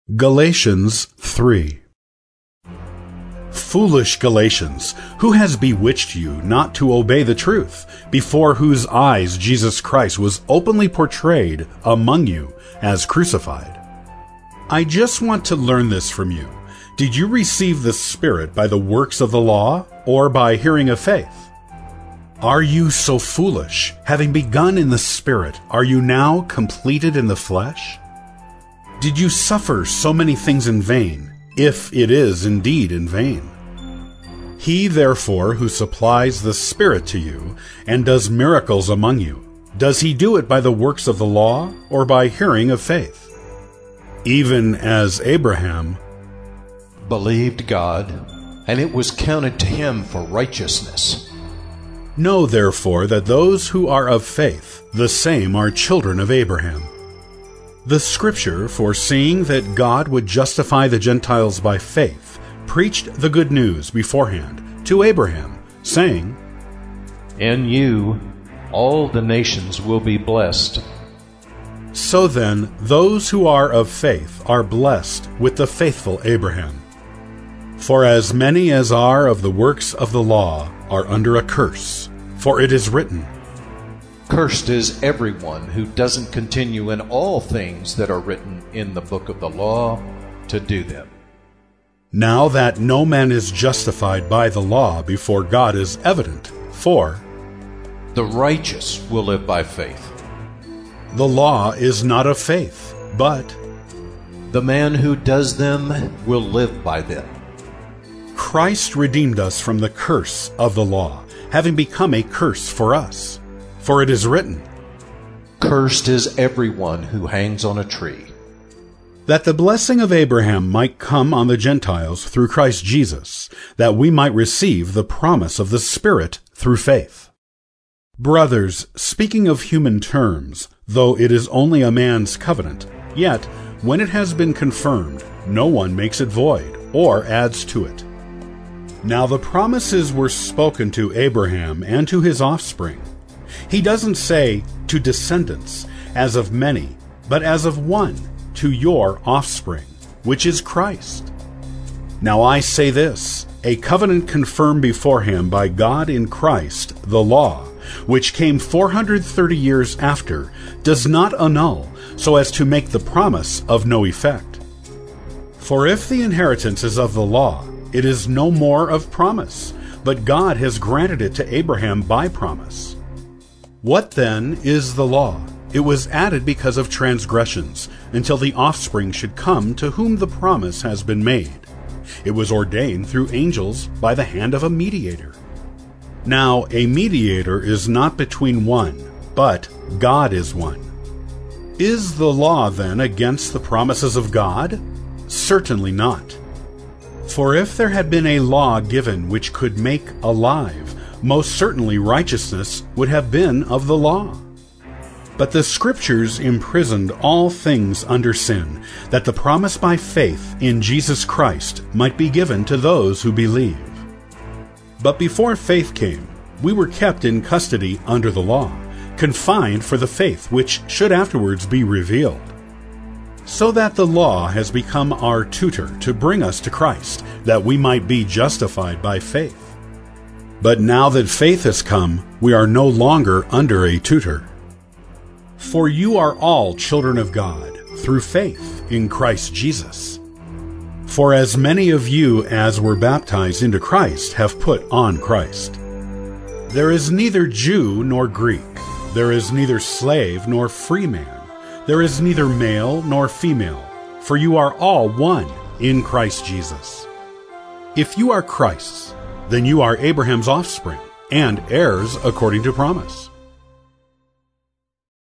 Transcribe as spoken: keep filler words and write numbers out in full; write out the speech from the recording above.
Galatians three. Foolish Galatians, who has bewitched you not to obey the truth, before whose eyes Jesus Christ was openly portrayed among you as crucified? I just want to learn this from you. Did you receive the Spirit by the works of the law, or by hearing of faith? Are you so foolish? Having begun in the Spirit, are you now completed in the flesh? Did you suffer so many things in vain, if it is indeed in vain? He, therefore, who supplies the Spirit to you, and does miracles among you, does he do it by the works of the law, or by hearing of faith? Even as Abraham believed God, and it was counted to him for righteousness. Know therefore that those who are of faith, the same are children of Abraham. The Scripture, foreseeing that God would justify the Gentiles by faith, preached the good news beforehand to Abraham, saying, In you all the nations will be blessed. So then, those who are of faith are blessed with the faithful Abraham. For as many as are of the works of the law are under a curse, for it is written, Cursed is everyone who doesn't continue in all things that are written in the book of the law to do them. Now that no man is justified by the law before God is evident, for the righteous will live by faith. The law is not of faith, but the man who does them will live by them. Christ redeemed us from the curse of the law, having become a curse for us. For it is written, Cursed is everyone who hangs on a tree. That the blessing of Abraham might come on the Gentiles through Christ Jesus, that we might receive the promise of the Spirit through faith. Brothers, speaking of human terms, though it is only a man's covenant, yet, when it has been confirmed, no one makes it void, or adds to it. Now the promises were spoken to Abraham and to his offspring. He doesn't say, to descendants, as of many, but as of one, to your offspring, which is Christ. Now I say this, a covenant confirmed beforehand by God in Christ, the law, which came four hundred thirty years after, does not annul, so as to make the promise of no effect. For if the inheritance is of the law, it is no more of promise, but God has granted it to Abraham by promise. What then is the law? It was added because of transgressions, until the offspring should come to whom the promise has been made. It was ordained through angels by the hand of a mediator. Now a mediator is not between one, but God is one. Is the law then against the promises of God? Certainly not. For if there had been a law given which could make alive, most certainly righteousness would have been of the law. But the Scriptures imprisoned all things under sin, that the promise by faith in Jesus Christ might be given to those who believe. But before faith came, we were kept in custody under the law, confined for the faith which should afterwards be revealed. So that the law has become our tutor to bring us to Christ, that we might be justified by faith. But now that faith has come, we are no longer under a tutor. For you are all children of God, through faith in Christ Jesus. For as many of you as were baptized into Christ have put on Christ. There is neither Jew nor Greek, there is neither slave nor free man, there is neither male nor female, for you are all one in Christ Jesus. If you are Christ's, then you are Abraham's offspring, and heirs according to promise.